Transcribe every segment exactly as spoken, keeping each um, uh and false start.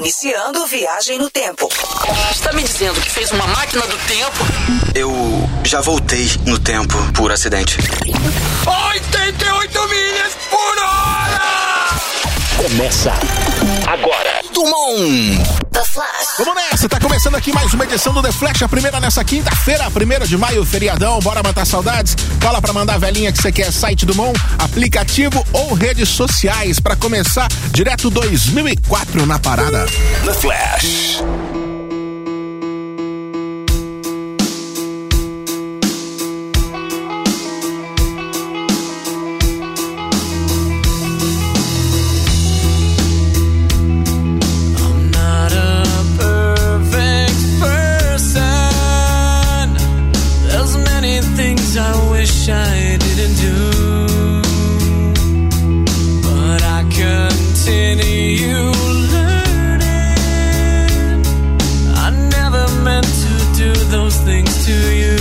Iniciando viagem no tempo. Está me dizendo que fez uma máquina do tempo? Eu já voltei no tempo por acidente. oitenta e oito milhas por hora! Começa agora. Dumont! The Flash. Vamos nessa, tá começando aqui mais uma edição do The Flash, a primeira nessa quinta-feira, primeiro de maio, feriadão, bora matar saudades. Cola pra mandar a velhinha que você quer, site do Mon, aplicativo ou redes sociais, pra começar direto dois mil e quatro na parada. The Flash. I didn't do, but I continue learning. I never meant to do those things to you,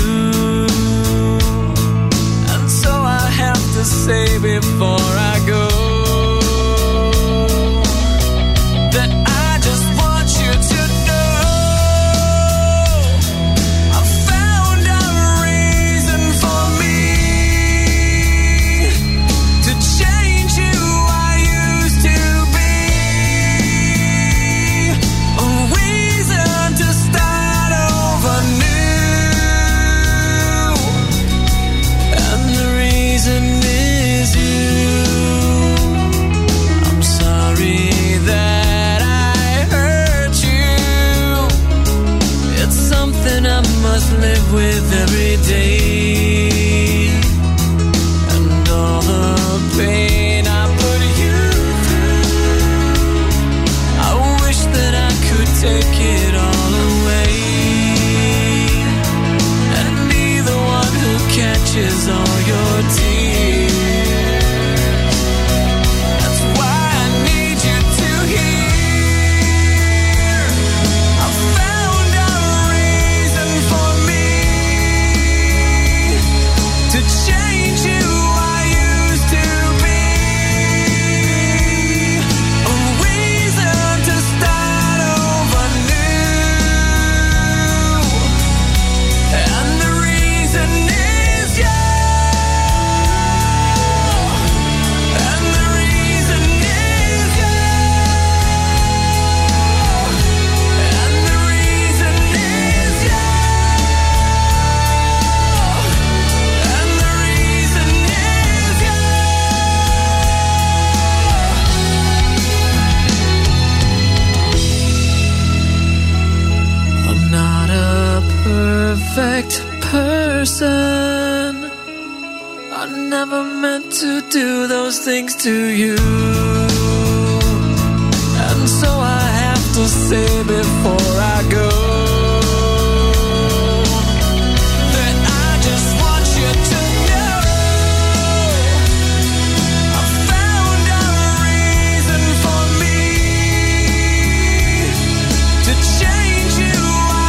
and so I have to say before I go that I just want you to know I found a reason for me change who I used to be, a reason to start over new, and the reason is you. I'm sorry that I hurt you. It's something I must live with every day, and all the pain I put you through, I wish that I could take it all away and be the one who catches all your tears. That's why I need you to hear I found a reason for me to change you. Perfect person, I never meant to do those things to you, and so I have to say before I go that I just want you to know I found a reason for me to change you.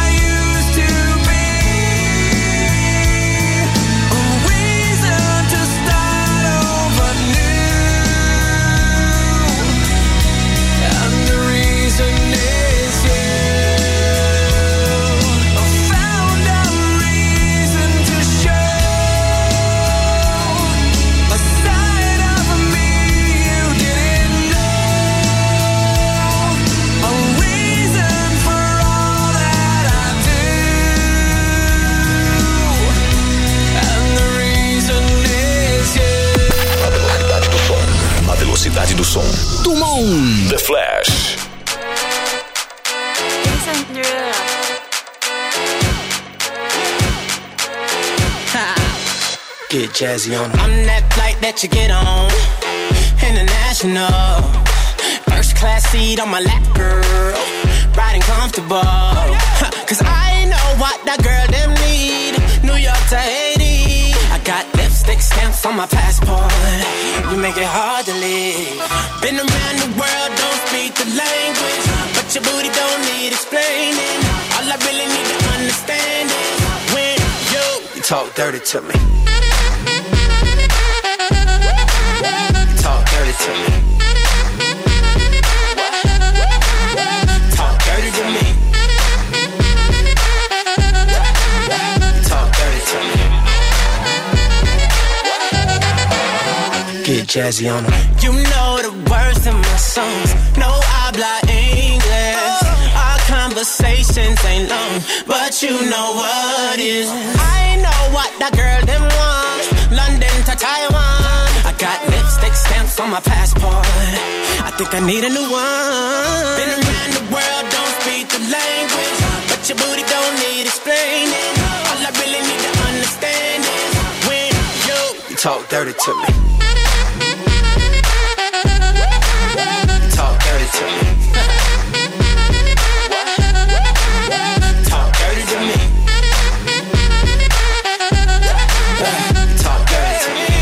Velocidade do som. Dumont! The Flash. Get jazzy on. I'm that flight that you get on. International. First class seat on my lap, girl. Riding comfortable. Cause I know what that girl them need. New York to Haiti. I got lipstick stamps on my passport. You make it hard to leave. Been around the world, don't speak the language, but your booty don't need explaining. All I really need to understand is when you, you talk dirty to me. You talk dirty to me. Jazzy on them. You know the words in my songs. No habla English. Our conversations ain't long, but you know what is. I know what that girl them want. London to Taiwan. I got lipstick stamps on my passport. I think I need a new one. Been around the world, don't speak the language, but your booty don't need explaining. All I really need to understand is when you, you talk dirty to me. Talk dirty to me. Talk dirty to me. Talk dirty to me.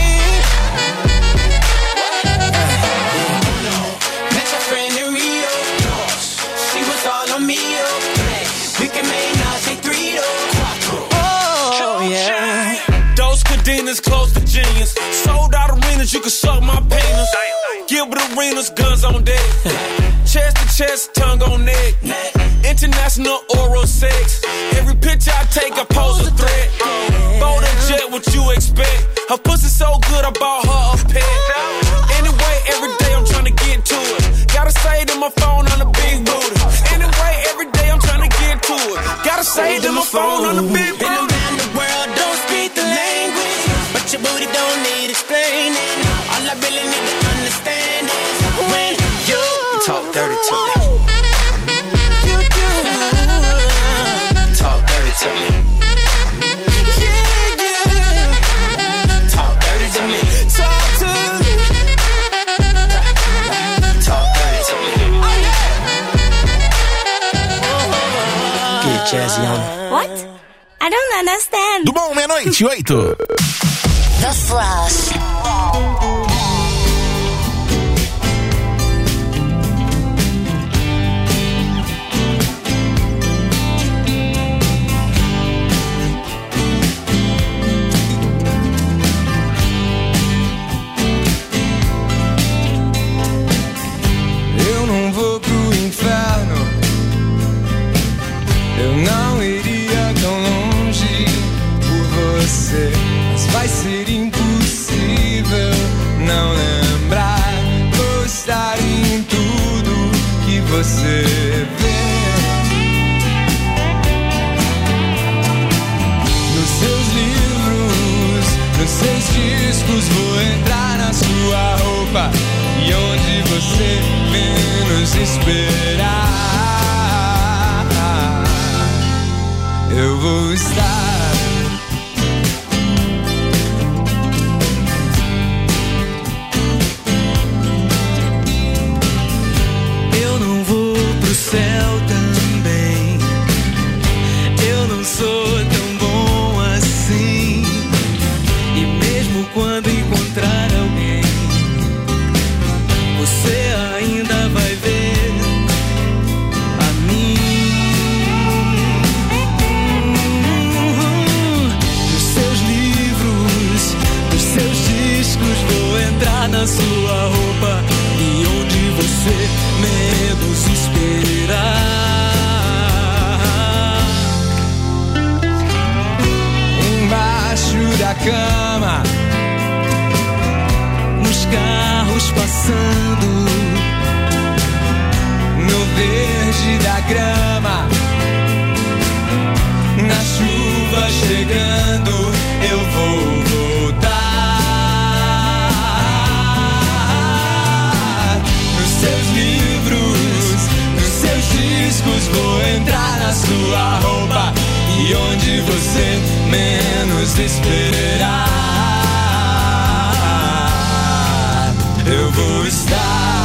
Met your friend in Rio. She was all on me. We can make now say three though. Oh yeah. Those cadenas close to genius. Sold out arenas, you can suck my penis. Gilbert Arenas, guns on deck. Chest to chest, tongue on neck. International oral sex. Every picture I take, I pose a threat. Bold and jet, what you expect? Her pussy so good, I bought her a pet. Anyway, every day I'm trying to get to it. Gotta say to my phone on the big booty. Anyway, every day I'm trying to get to it. Gotta say to my phone on the big booty. Been around the world, don't speak the language, but your booty don't need explaining. All I really need to understand is when you talk dirty to me. You do. Talk dirty to me. Yeah, yeah. Talk dirty to me. Talk to me. Talk dirty to me. Get Jazzy on it. What? I don't understand. Do bom, meia-noite, oito. The Flash. Eu não vou pro inferno, eu não iria tão longe por você, mas vai ser impossível não lembrar, gostar em tudo que você vê. Nos seus livros, nos seus discos, vou entrar na sua roupa e onde você menos esperar, eu vou estar. Eu não vou pro céu também, eu não sou tão bom assim, e mesmo quando encontrar alguém, você ainda vai ver a mim. Nos seus livros, nos seus discos, vou entrar na sua roupa e onde você menos esperar. Embaixo da cama, nos carros passando, no verde da grama, na chuva chegando, eu vou voltar. Nos seus livros, nos seus discos, vou entrar na sua roupa e onde você menos esperar, eu vou estar,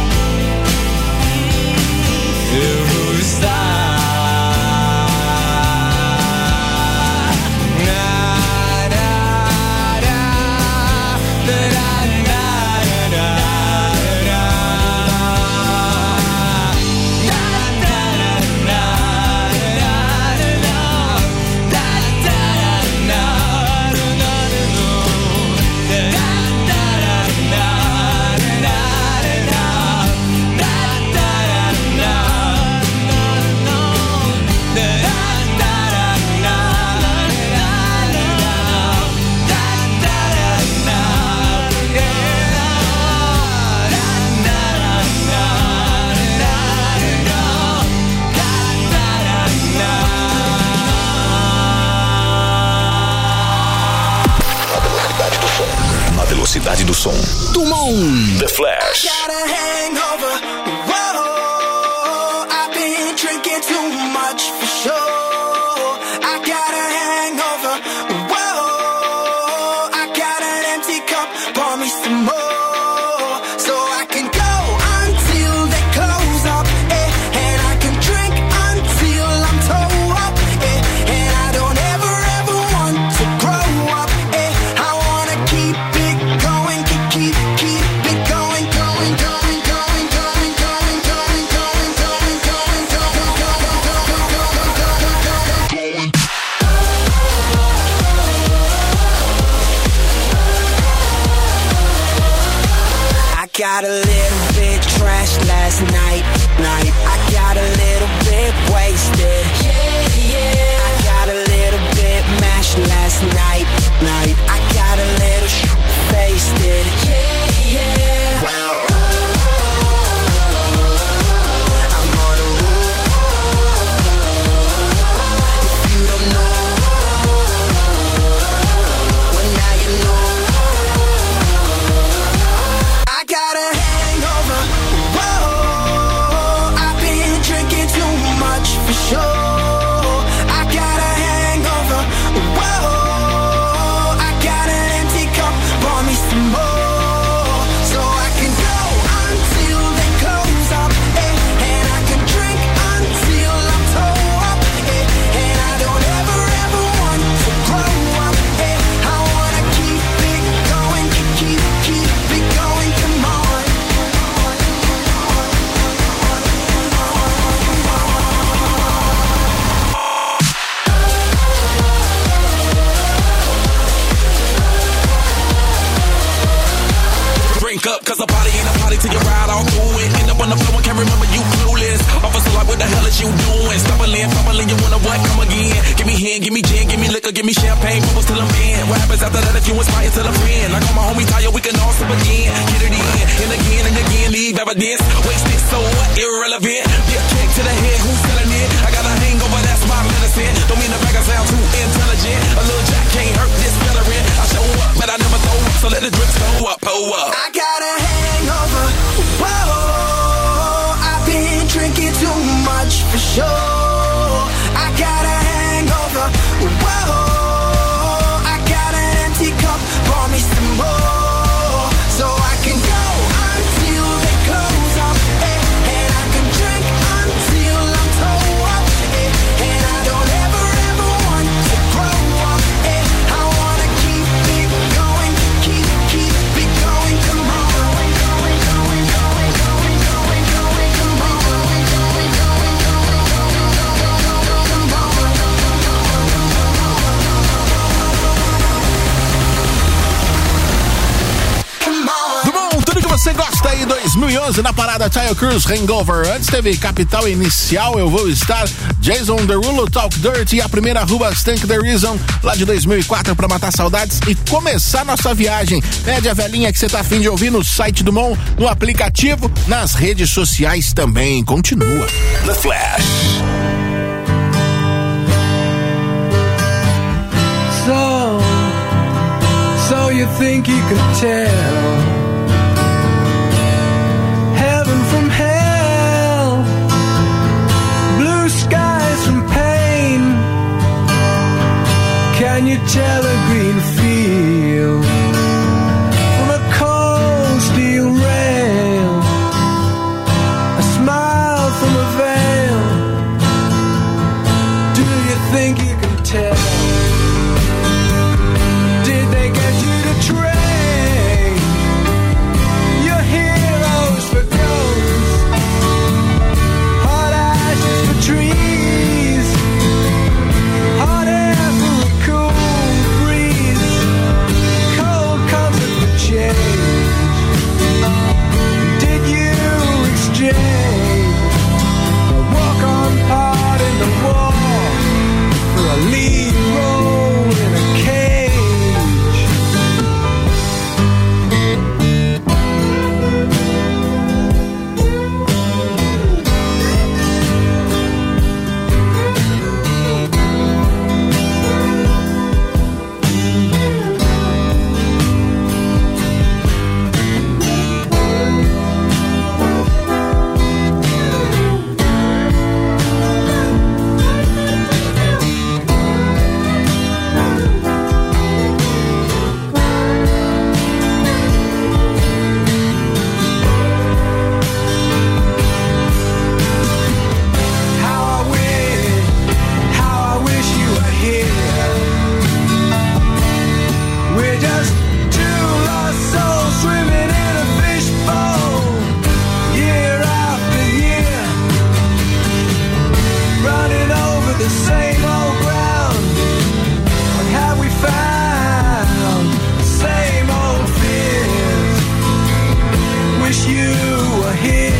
eu vou estar. do som. do Mon. The Flash. Got a little bit trashed last night, night. I got a little bit wasted, yeah, yeah. I got a little bit mashed last night, night. I got a little sh**faced it, yeah, yeah. Wow. I'm on a roll. If you don't know, well now you know. I got a hangover, whoa, I've been drinking too much for sure. I got a hangover, whoa, I got an empty cup, pour me some more. So I can go until they close up, eh, and I can drink until I'm toe up, eh, and I don't ever, ever want to grow up, eh, I wanna keep it going, keep, keep, keep it going, come on. Drink up, cause a party ain't a party till you ride all through it. End up on the floor and can't remember you clueless. Officer like, what the hell is you doing? Stumbling, fumbling, you wanna what? Come again. Give me hand, give me gin, give me liquor, give me champagne, bubbles till I'm in. What happens after that if you inspire till a friend? Like all my homies tired, we can all sip again. Get it in, and again and again, leave evidence. Wasted, so what? Irrelevant. Be a kick to the head, who's selling it? I got a hangover, that's my medicine. Don't mean the bag I sound too intelligent. A little jack can't hurt this veteran. I show up, but I never throw up, so let the drinks go up, pull up. I got a hangover, whoa, I've been drinking too much for sure. I got a hangover, whoa, I got an empty cup, pour me some more. So I can go until they close up, eh, and I can drink until I'm toe up, eh, and I don't ever, ever want to grow up, eh, I wanna keep it going, keep, keep it going, come on. Do Mon, tudo que você gosta aí, dois mil e onze na parada Taio Cruz, Hangover. Antes teve Capital Inicial, Eu Vou Estar, Jason Derulo, Talk Dirt e a primeira Ruba Stank The Reason, lá de dois mil e quatro, pra matar saudades e começar nossa viagem. Pede a velhinha que você tá afim de ouvir no site do Mon, no aplicativo, nas redes sociais também. Continua. The Flash. So, so you think you could tell heaven from hell, blue skies from pain? Can you tell a green field from a cold steel rail, a smile from a veil? Do you think you can tell? Did they get you to train you were here.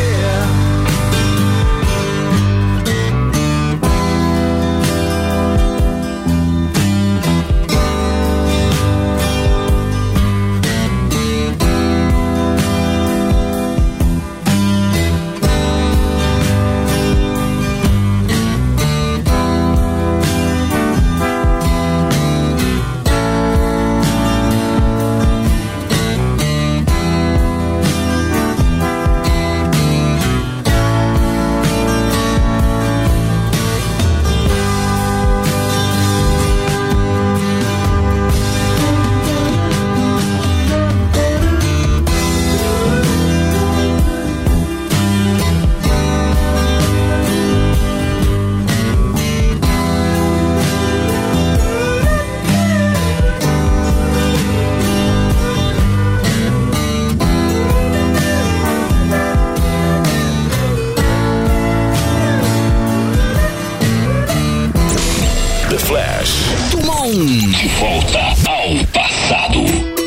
De volta ao passado.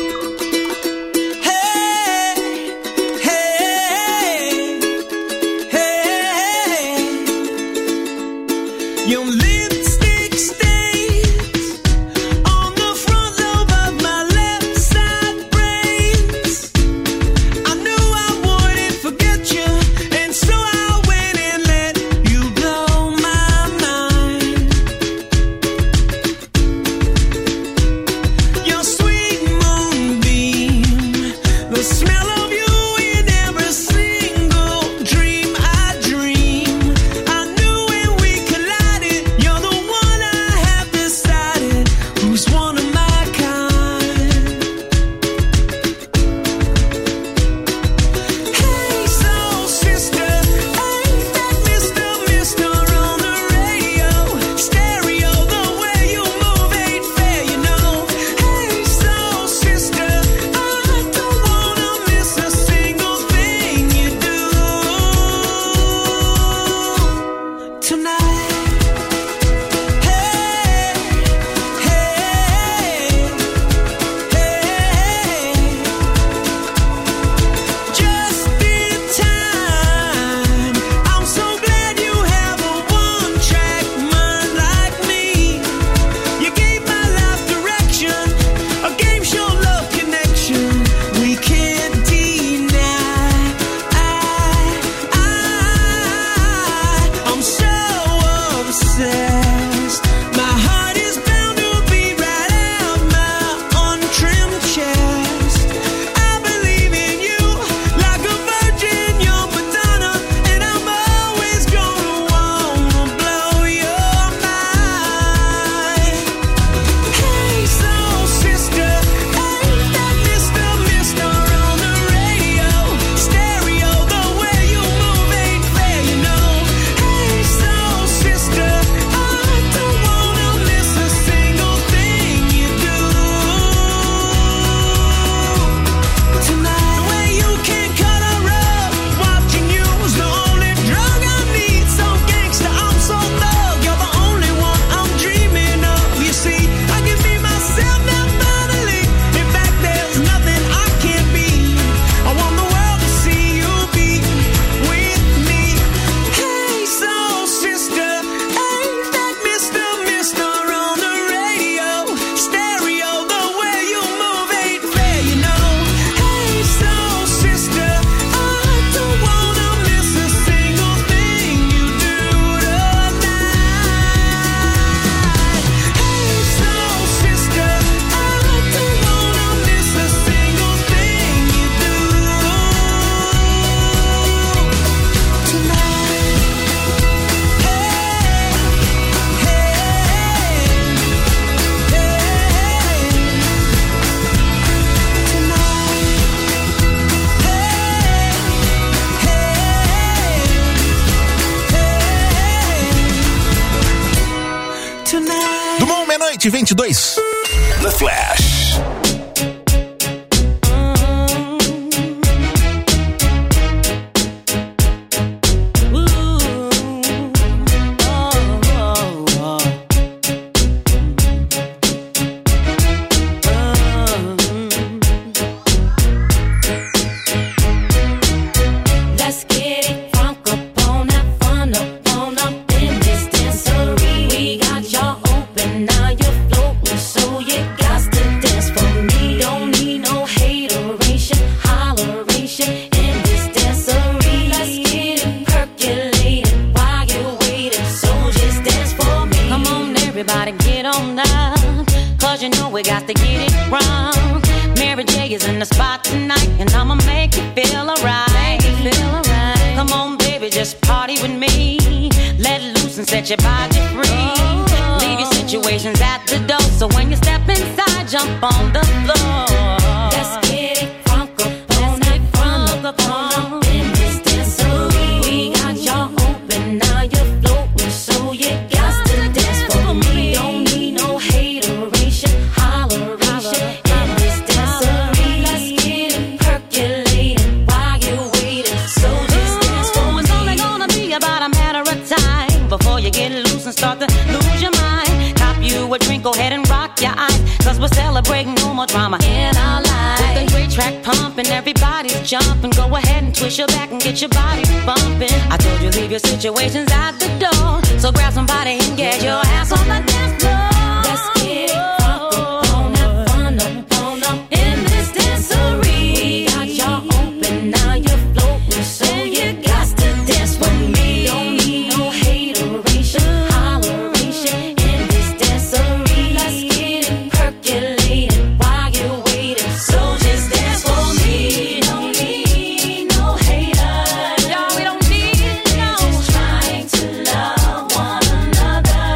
vinte e dois. The Flash. we got to get it wrong. Mary J is in the spot tonight, and I'ma make you feel alright. Feel alright. Come on, baby, just party with me. Let loose and set your body free. Oh. Leave your situations at the door, so when you step inside, jump on the floor. Let's get it crunk up on it, crunk up on in this dancery. We got y'all open, now you're floating, so you got to dance for me. Don't need no hateration, holleration in this dancery. Let's get it percolating while you're waiting, so just dance for me. It's only gonna be about a matter of time before you get loose and start to lose your mind. Cop you a drink, go ahead and rock your eyes, cause we're celebrating no more drama in our lives. With the great track pumping, everybody's jumping. Go ahead and twist your back and get your body bumping. I told you leave your situations at the door, so grab somebody and get your ass on the dance floor. Let's get it crunk up on up, fun up, on up in this dancery. We got y'all open, now you're floating, so you got to dance with me. Don't need no hateration, holleration in this dancery. Let's get it percolating while you're waiting, so just dance for me. Don't need no haters, y'all, we don't need no. Just trying to love one another.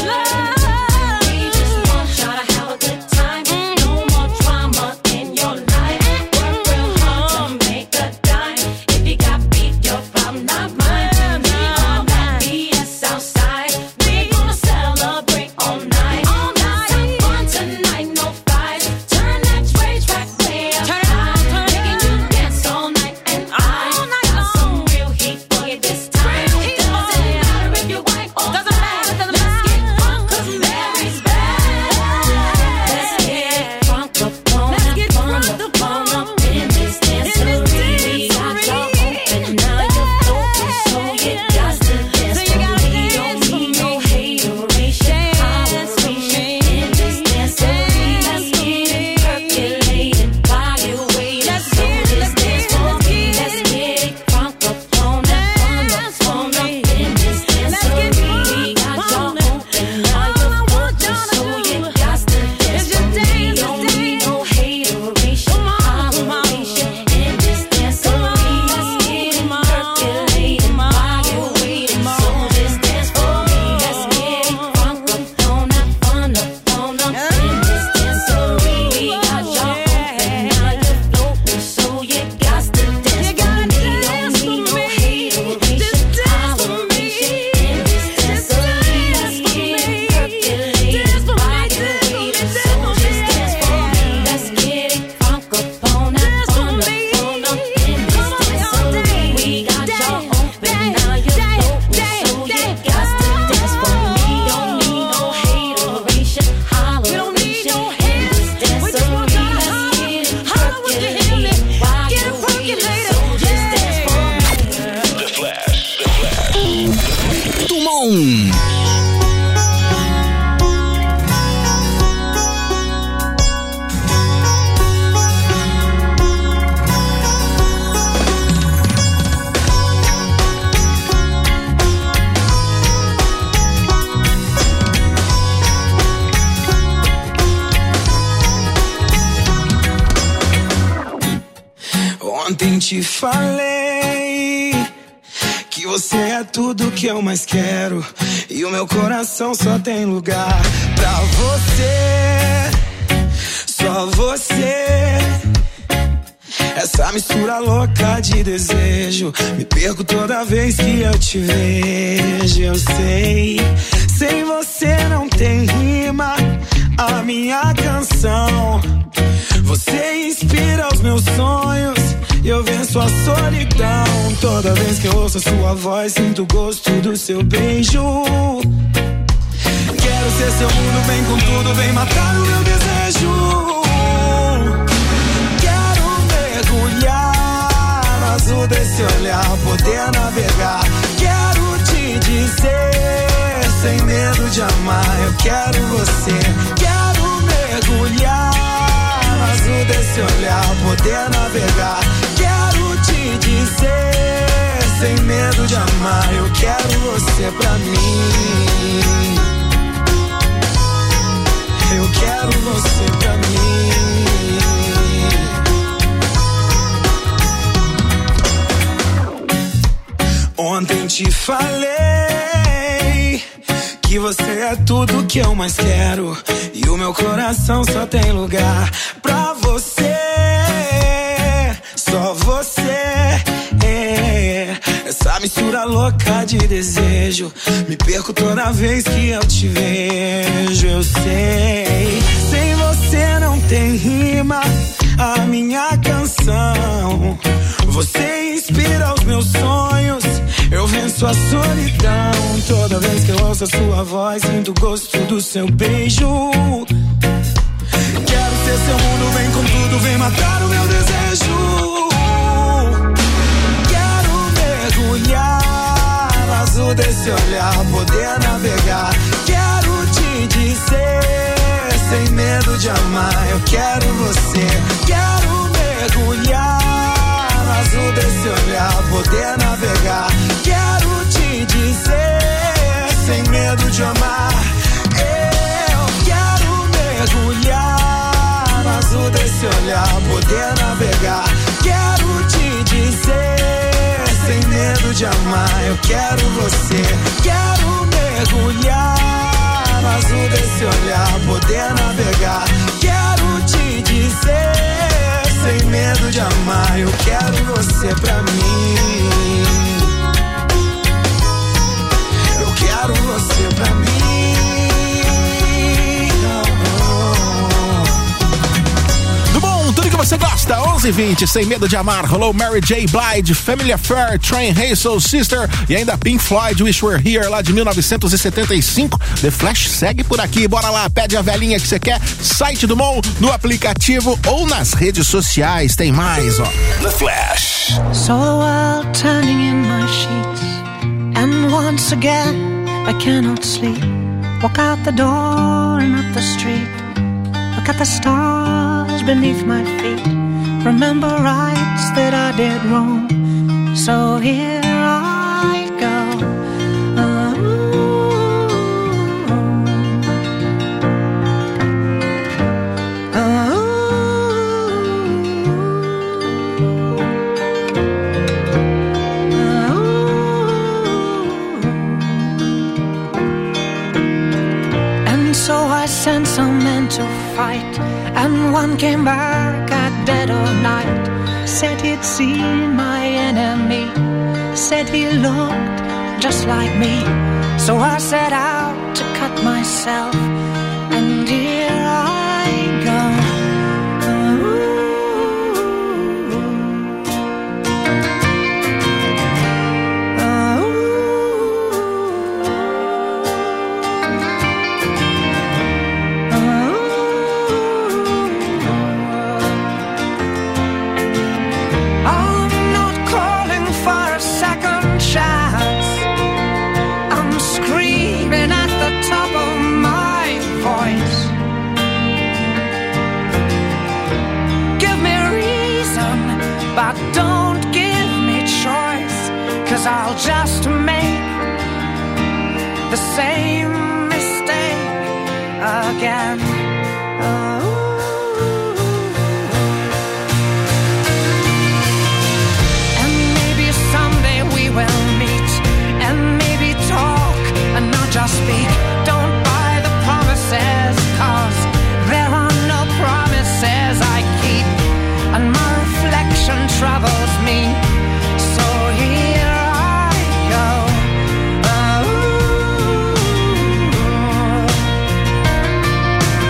Love. We just want y'all to have a good time. No more drama in your life. Work real hard to make a dime. If you got beef, your problem, not mine. We all got B S outside. We gonna celebrate all night. All night, have fun tonight, no fights. Turn that Dre track way up high, making you dance all night. And I got some real heat for you this time. Doesn't matter if you're white or black. Let's get crunk 'cause Mary's back. Let's get crunk up on up, fun up, fun up in this dancery. We got y'all open, now you're floating, so you got to dance for me. Don't need no hateration, holleration in this dancery. Let's get it percolating while you're waiting, so just dance for me. Let's get it crunk up on up, fun up, fun up in this dancery. We got y'all open, now you're floating, so you got to dance for me. Don't need no hateration, holleration in this dancery. Let's get it percolating while you're waiting, so just dance for me. Let's get it crunk up on up, fun up, fun up in this dancery. We got y'all open, now you're floating, so you got to dance for me. Don't need no hateration, holleration in this dancery. Let's get it percolating while you're waiting, so just dance for me. Let's get it crunk up on up, fun up, fun up in this dancery. We got y'all open, now you're floating, so you got to dance for me. Don't need no hateration, holleration in this dancery. Let's get it percolating while you're waiting, so just dance for me. The Flash. The Flash. Dumont. Ontem te falei que você é tudo que eu mais quero, e o meu coração só tem lugar pra você, só você. Essa mistura louca de desejo, me perco toda vez que eu te vejo. Eu sei, sem você não tem rima a minha canção. Você inspira os meus sonhos e eu venço a solidão. Toda vez que eu ouço a sua voz, sinto o gosto do seu beijo. Quero ser seu mundo, vem com tudo, vem matar o meu desejo. Quero mergulhar no azul desse olhar, poder navegar. Quero te dizer, sem medo de amar, eu quero você. Quero mergulhar no azul desse olhar, poder navegar. Quero te dizer, sem medo de amar, eu quero você pra mim. Eu quero você pra mim. Ontem te falei que você é tudo que eu mais quero, e o meu coração só tem lugar pra você. Só você é essa mistura louca de desejo. Me perco toda vez que eu te vejo. Eu sei, sem você não tem rima a minha canção. Você inspira os meus sonhos, eu venço a solidão. Toda vez que eu ouço a sua voz, sinto o gosto do seu beijo. Quero ser seu mundo, vem com tudo, vem matar o meu desejo. Quero mergulhar no azul desse olhar, poder navegar. Quero te dizer, sem medo de amar, eu quero você. Quero mergulhar no azul desse olhar, poder navegar. Quero te dizer, sem medo de amar, eu quero mergulhar no azul desse olhar, poder navegar. Quero te dizer, sem medo de amar, eu quero você. Quero mergulhar no azul desse olhar, poder navegar. Quero te dizer, sem medo de amar, eu quero você pra mim. Eu quero você pra mim. Do bom, tudo que você gosta, onze e vinte, sem medo de amar. Rolou Mary J. Blige, Family Affair, Train, Hey Soul Sister e ainda Pink Floyd, Wish We're Here, lá de mil novecentos e setenta e cinco. The Flash segue por aqui, bora lá, pede a velhinha que você quer, site do Mon, no aplicativo ou nas redes sociais, tem mais, ó. The Flash. Saw the world turning in my sheets, and once again I cannot sleep. Walk out the door and up the street, look at the stars beneath my feet. Remember rights that I did wrong, so here I go. Sent some men to fight, and one came back at dead of night. Said he'd seen my enemy, said he looked just like me. So I set out to cut myself, and here I go. But don't give me choice, 'cause I'll just make the same mistake again. Oh. And maybe someday we will meet, and maybe talk and not just speak. Don't buy the promises, 'cause there are no promises I keep, and my reflection troubles me, so here I go. Oh.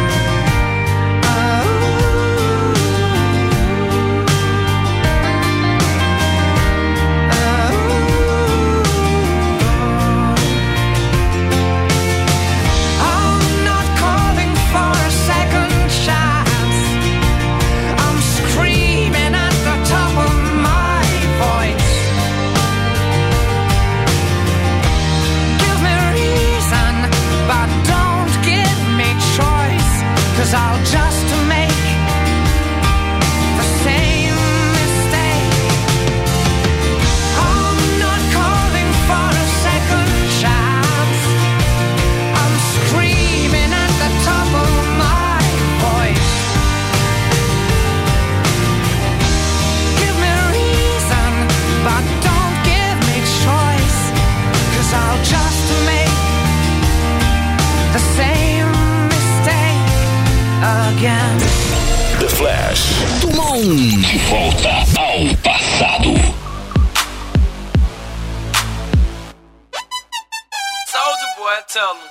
boy, tell him.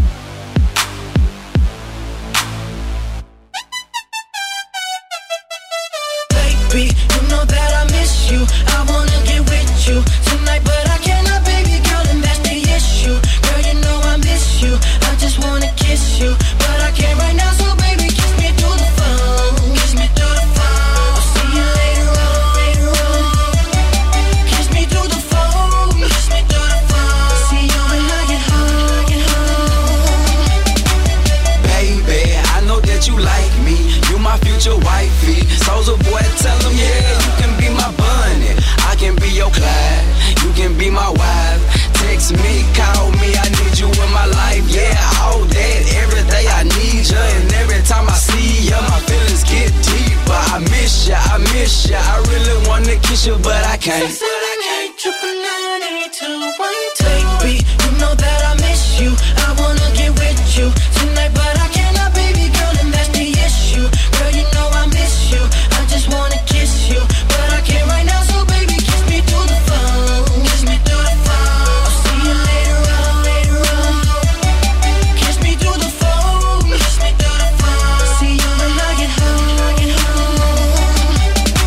Baby, you know that I miss you. I wanna get with you tonight, but I cannot, baby girl, and that's the issue. Girl, you know I miss you. I just wanna kiss you, but I can't right now, so baby, kiss me through the phone. Kiss me through the phone. I'll see you later on, later on. Kiss me through the phone. Kiss me through the phone. See you when I get home, get home. Baby, I know that you like me. You my future wifey. Soulja boy, tell him, yeah, you can be my bunny. I can be your Clyde. You can be my wife. Text me, call me, I need you in my life. Yeah, all that, every day I need you. And every time I see you, my feelings get deeper. I miss ya, I miss ya. I really wanna kiss you, but I can't. Said I can't, triple nine, eight, two, one, two. Baby, you know that I miss you. I wanna get with you tonight, but I cannot, baby girl, and that's the issue. Girl, you know I miss you. I just wanna kiss you, but I can't right now, so baby, kiss me through the phone. Kiss me through the phone. I'll see you later on, later on. Kiss me through the phone. Kiss me through the phone. See you when I get home, get home.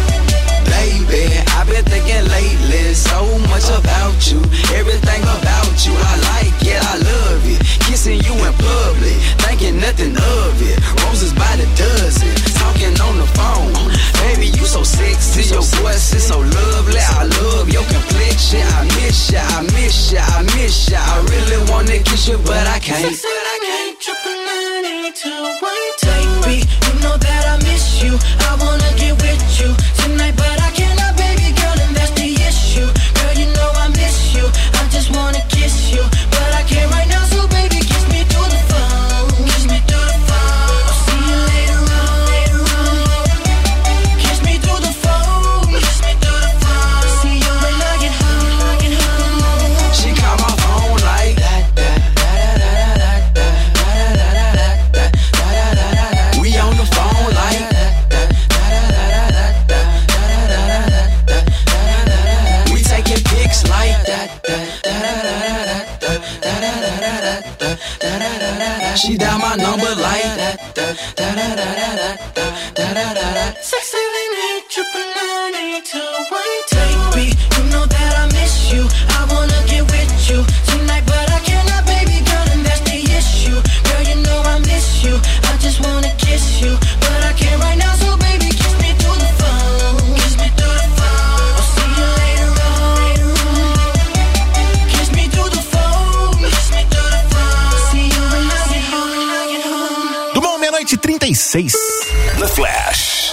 Baby, I've been thinking lately so much about you. Everything about you, I like it, I love it. Kissing you in public, thinking nothing of it. Roses by the dozen, talking on the phone. Baby, you so sexy, your voice is so lovely. I love your complexion. I miss ya, I miss ya, I miss ya. I really wanna kiss you, but I can't. Said I can't, triple nine, eight, two, one, two. Baby, you know that I miss you. I wanna get with you tonight, but I cannot, baby girl, and that's the issue. Girl, you know I miss you. I just wanna kiss you, but I can't right now, so baby, kiss me through the phone. Kiss me through the phone. I'll see you later on, later on. Kiss me through the phone. Kiss me through the phone. See you when I get home, get home. She call my phone like that, that, that, that, that, that, that, that, that, that, that, that, that, that. We on the phone like that, that, that, that, that, that, that, that, that, that. We taking pics like that, that, that, that, that, that, that, that, that. She dial my number like that, that, that, that, that, that, that, that. Six, seven, eight, triple nine, eight, two, one, two. Baby, you know that I miss you. I wanna get with you tonight, but I cannot, baby girl, and that's the issue. Girl, you know I miss you. I just wanna kiss you, but I can't right now, so baby, kiss me through the phone. Kiss me through the phone. I'll see you later on, later on. Kiss me through the phone. Kiss me through the phone. See you when I get home, when I get home. Do bom, meia-noite e trinta e seis. The Flash.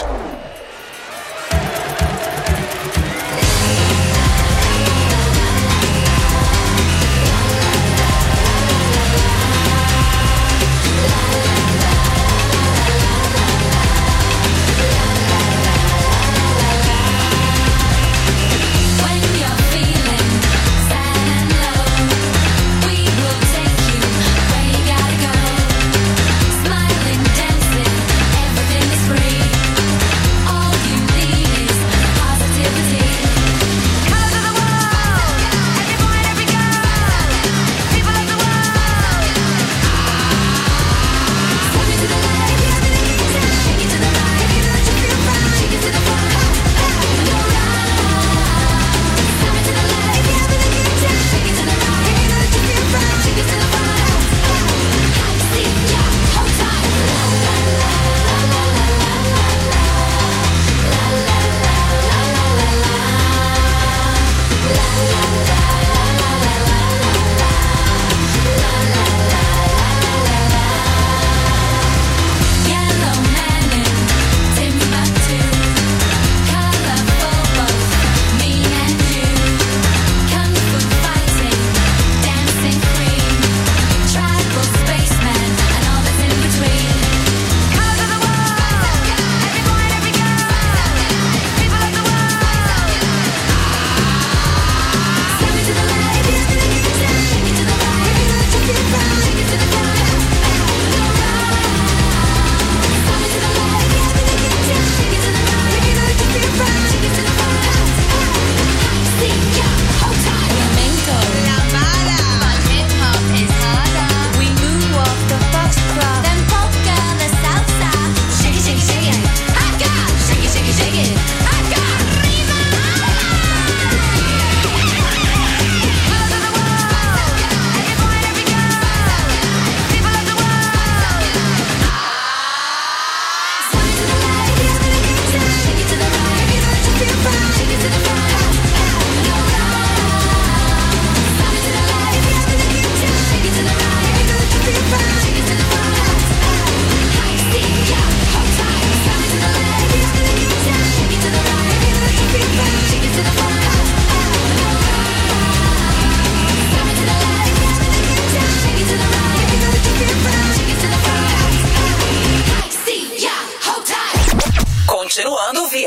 When you're feeling sad and low, we will take you where you gotta go. Smiling, dancing, everything is free.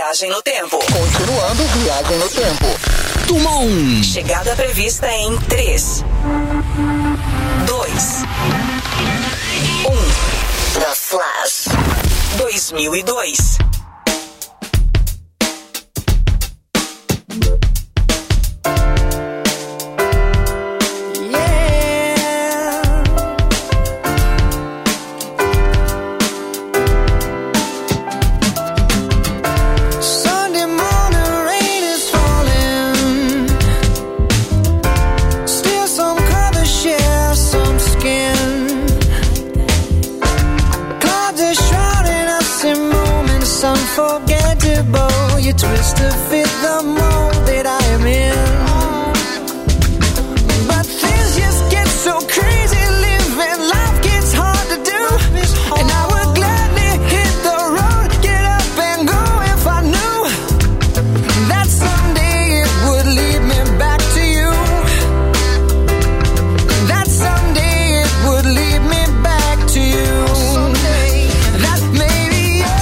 Viagem no tempo. Continuando viagem no tempo. Dumont. Chegada prevista em três, dois, um. The Flash. dois mil e dois. Unforgettable, you twist to fit the mold that I am in. But things just get so crazy, living life gets hard to do. And I would gladly hit the road, get up and go if I knew that someday it would lead me back to you. That someday it would lead me back to you. Someday, that maybe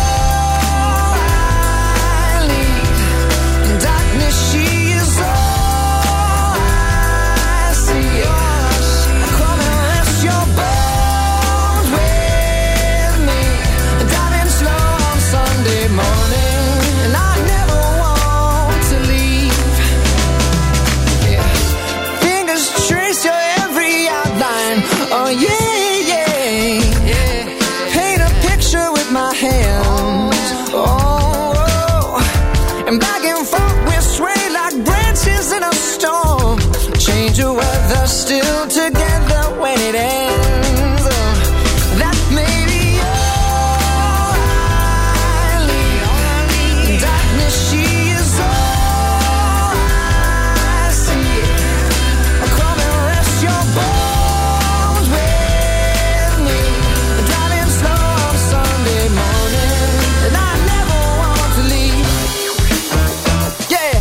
she is all I see. Come and rest your bones with me, driving slow on Sunday morning, and I never want to leave. Yeah. Fingers trace your every outline. Oh yeah, yeah, yeah. Paint a picture with my hands. Oh, oh. And back and forth sway like branches in a storm. Change your weather, still together when it ends. That may be all I need. Darkness, she is all I see. Come and rest your bones with me, driving slow on Sunday morning, and I never want to leave. Yeah.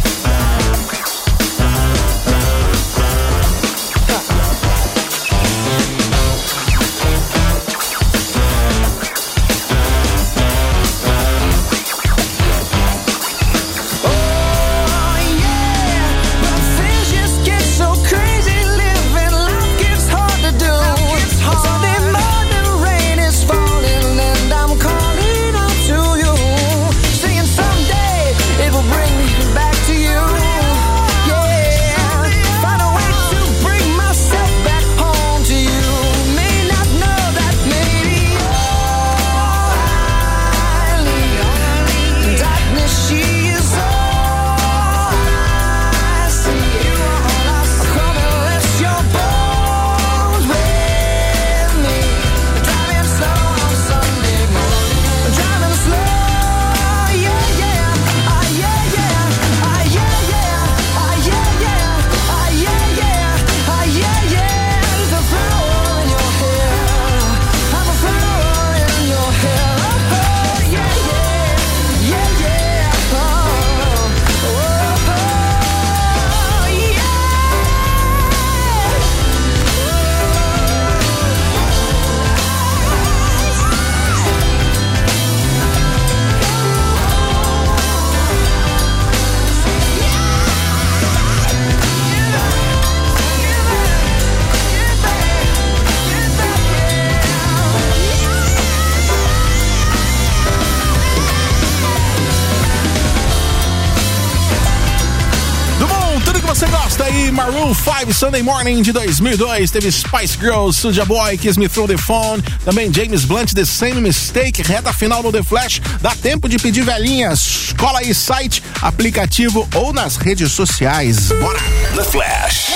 Maroon five Sunday Morning de dois mil e dois, teve Spice Girls, Soulja Boy, Kiss Me Through the Phone, também James Blunt, The Same Mistake, reta final no The Flash. Dá tempo de pedir velhinhas, cola aí site, aplicativo ou nas redes sociais. Bora! The Flash.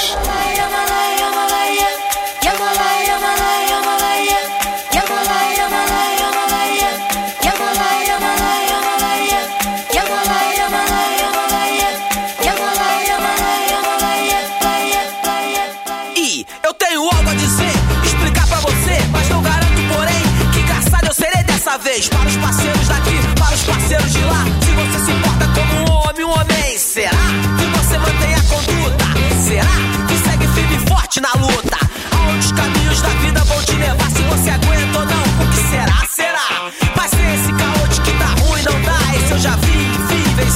Vez para os parceiros daqui, para os parceiros de lá. Se você se importa como um homem, um homem, será que você mantém a conduta? Será que segue firme e forte na luta? Aonde os caminhos da vida vão te levar? Se você aguenta ou não, o que será? Será? Mas se esse caô de que tá ruim não dá, esse eu já vi, vi,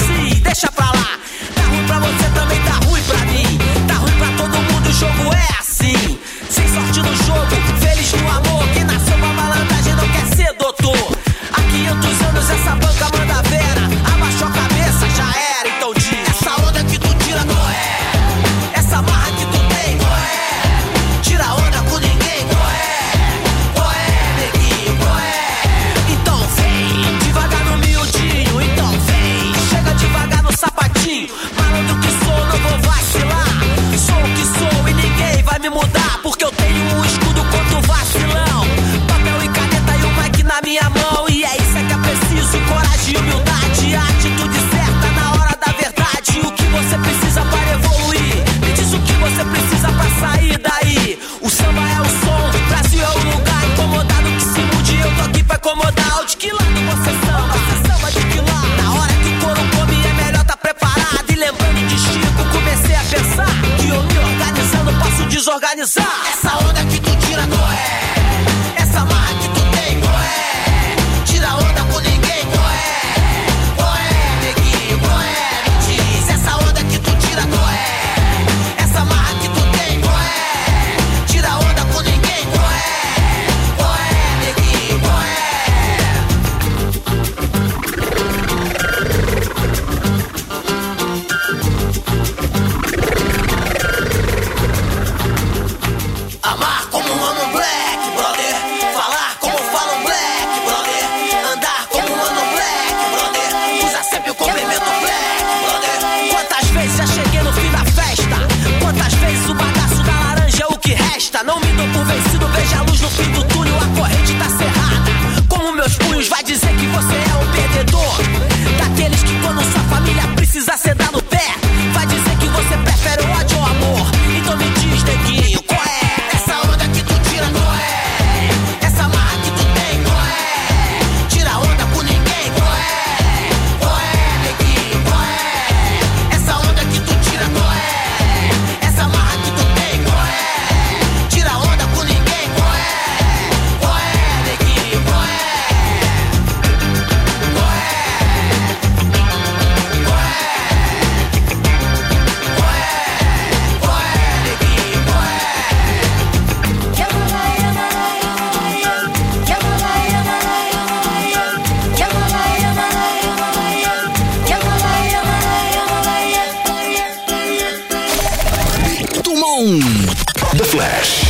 um. The Flash.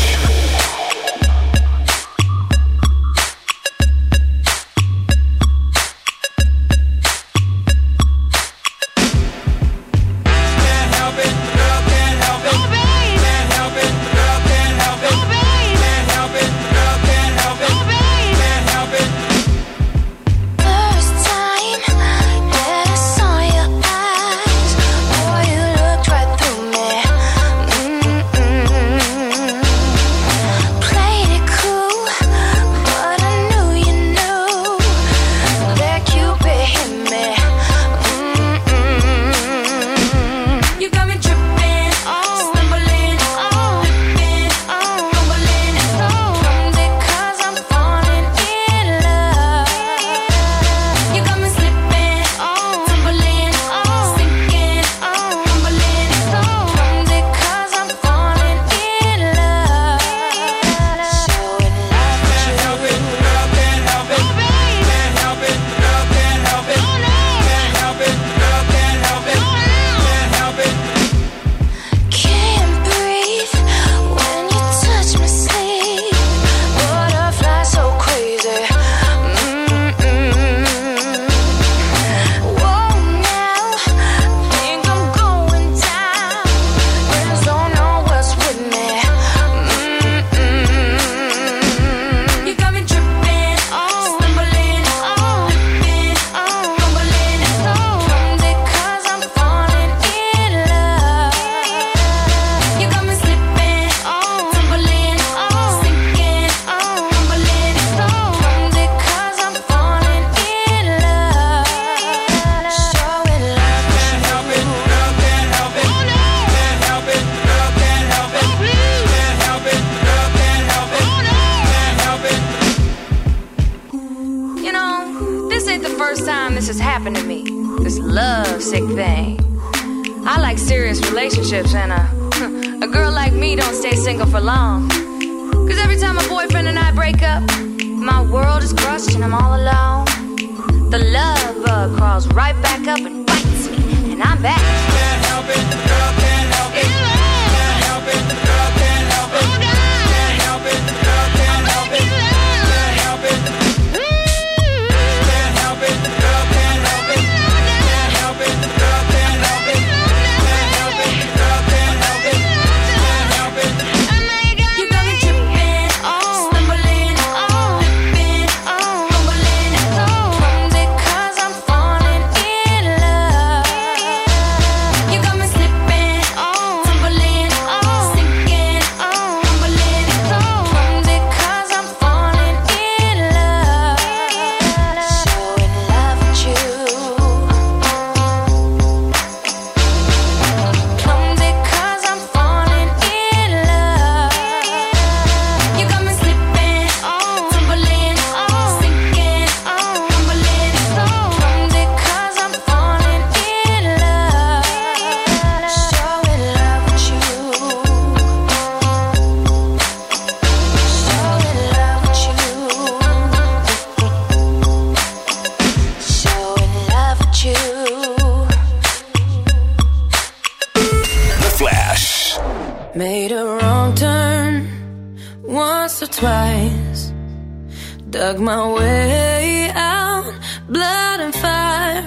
Dug my way out, blood and fire,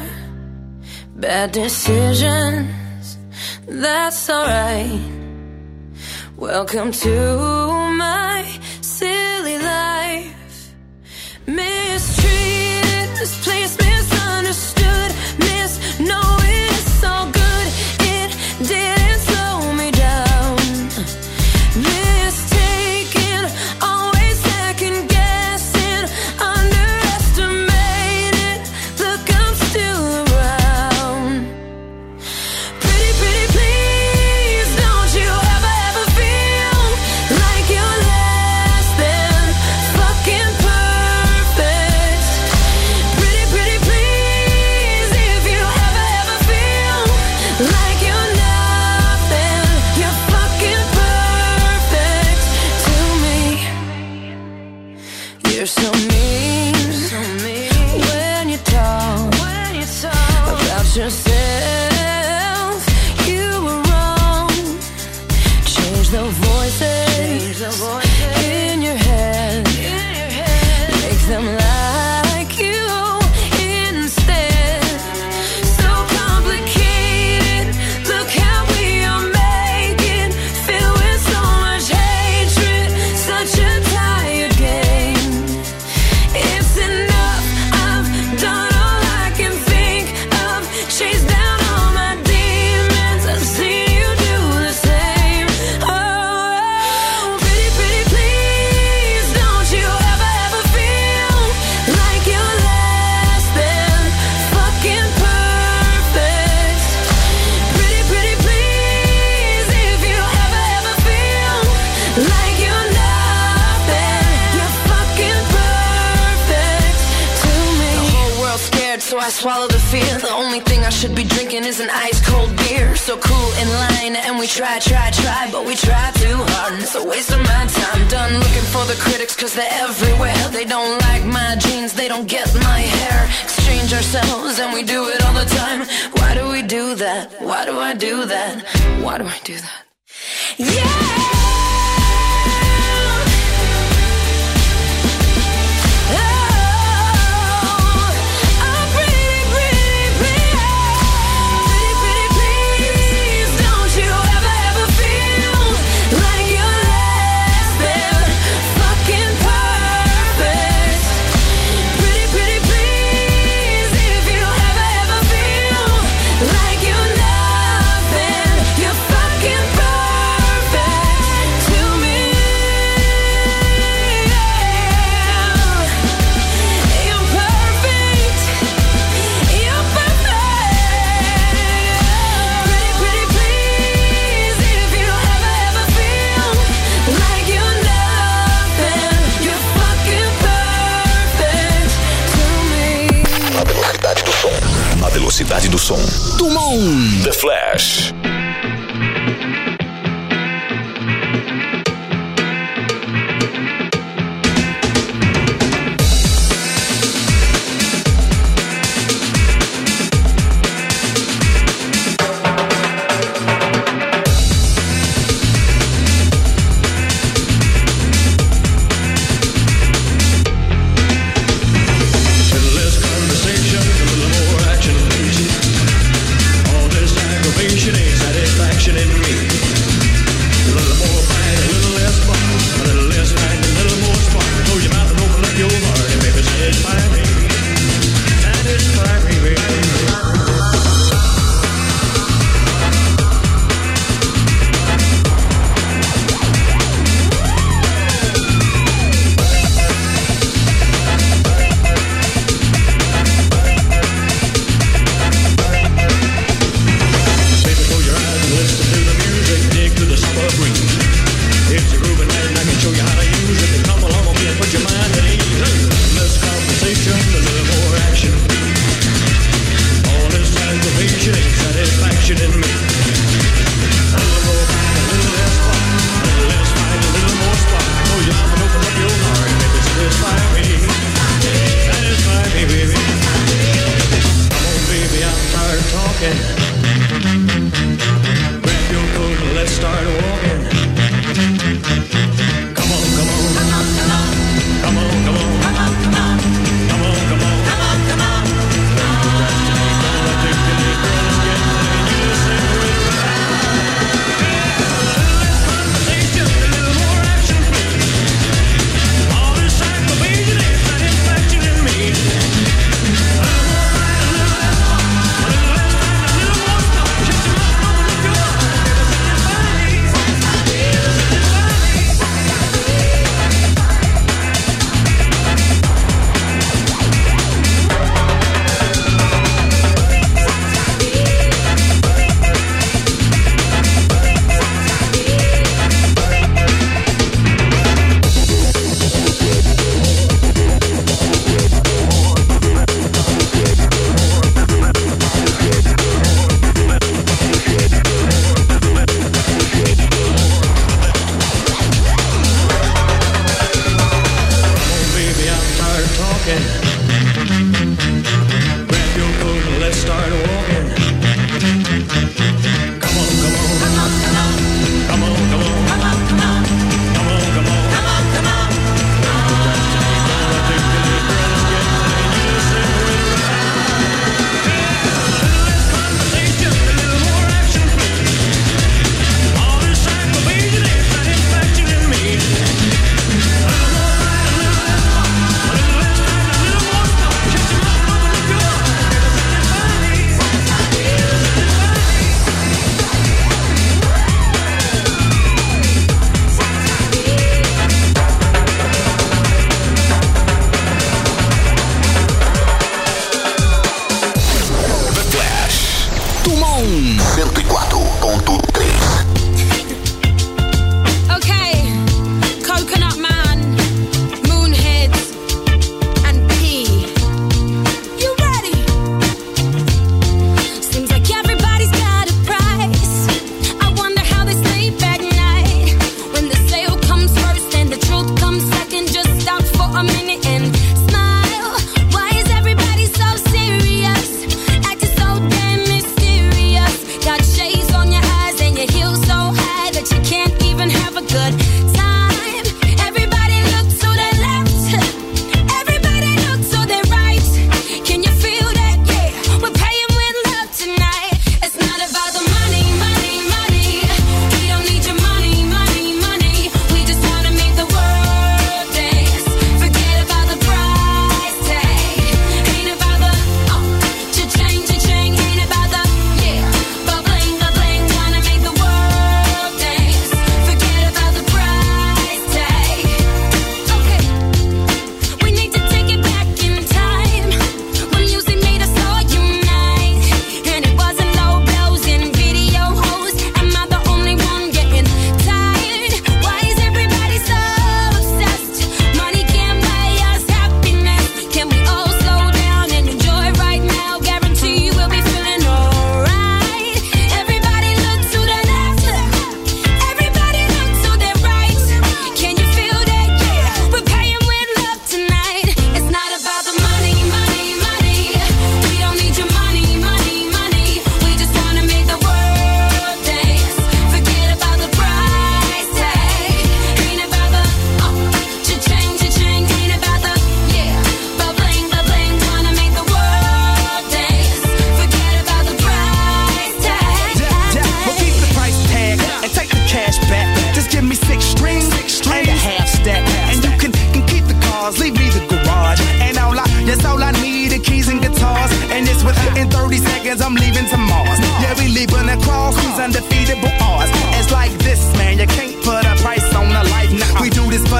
bad decisions, that's alright. Welcome to my silly life. Mistreated, misplaced, misunderstood, misknowing it's all good. It didn't slow me down. Mistaken, always second guessing, underestimated. Look, I'm still around. Pretty, pretty, please, don't you ever, ever feel like you're less than fucking perfect. Pretty, pretty, please, if you ever, ever feel like you're nothing, you're fucking perfect. voices in your head. Make them like you instead. So complicated. Look how we are making. Filled with so much hatred. Such a tired game. It's enough. I've done all I can think of. Chased down all my demons. I've seen you do the same. Oh, pretty, pretty, please. Don't you ever, ever feel like you're less than fucking perfect. Pretty, pretty, please. If you ever, ever feel like you're nothing, you're fucking perfect to me. The whole world's scared, so I swallow the fear. The only thing I should be drinking is an ice cold beer. So cool in line, and we try, try, try, but we try too hard, and it's a waste of my time. Done looking for the critics, cause they're everywhere. They don't like my jeans, they don't get my hair. Exchange ourselves, and we do it all the time. Why do we do that? Why do I do that? Why do I do that? Yeah! Na velocidade do som. Dumont. The Flash. Ain't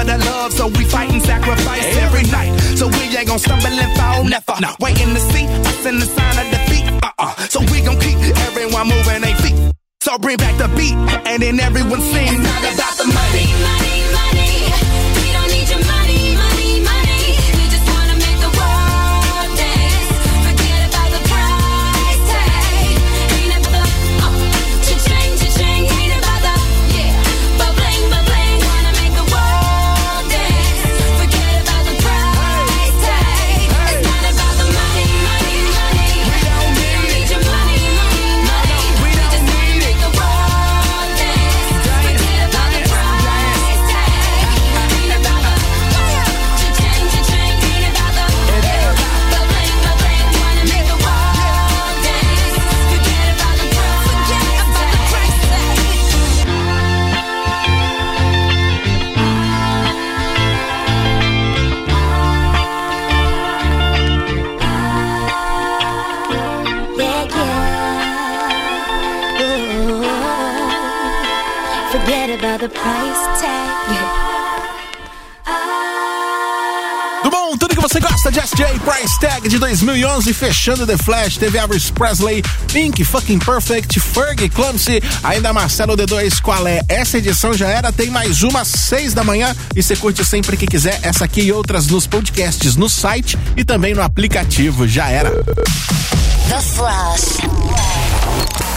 the love, so we fight and sacrifice every night. So we ain't gon' stumble and fall, never. No. Waiting to see us in the sign of defeat. Uh-uh. So we gon' keep everyone moving their feet. So bring back the beat, and then everyone sing. It's not about the money, money, money. We don't need your money, money, money. We just wanna make the world dance. Forget about the price tag. Ain't about the uh, cha-ching, cha-ching. Ain't about the yeah, but bling, but bling. Wanna make the world dance. Forget about the price tag. It's not about the money, money, money. We don't need your money, money, money. We just wanna make the world dance. Forget about the price tag. Ain't about the cha-ching, cha-ching. Ain't about the yeah, but bling, but bling. Wanna make the world dance. Forget about the price, forget about the price tag. Yeah, yeah. Ooh. Forget about the price tag. Do bom, tudo que você gosta de S J Price Tag de dois mil e onze, fechando The Flash, teve Elvis Presley, Pink, Fucking Perfect, Fergie, Clumsy, ainda Marcelo D dois, qual é? Essa edição já era, tem mais uma às seis da manhã e você curte sempre que quiser, essa aqui e outras nos podcasts, no site e também no aplicativo, já era. The Flash.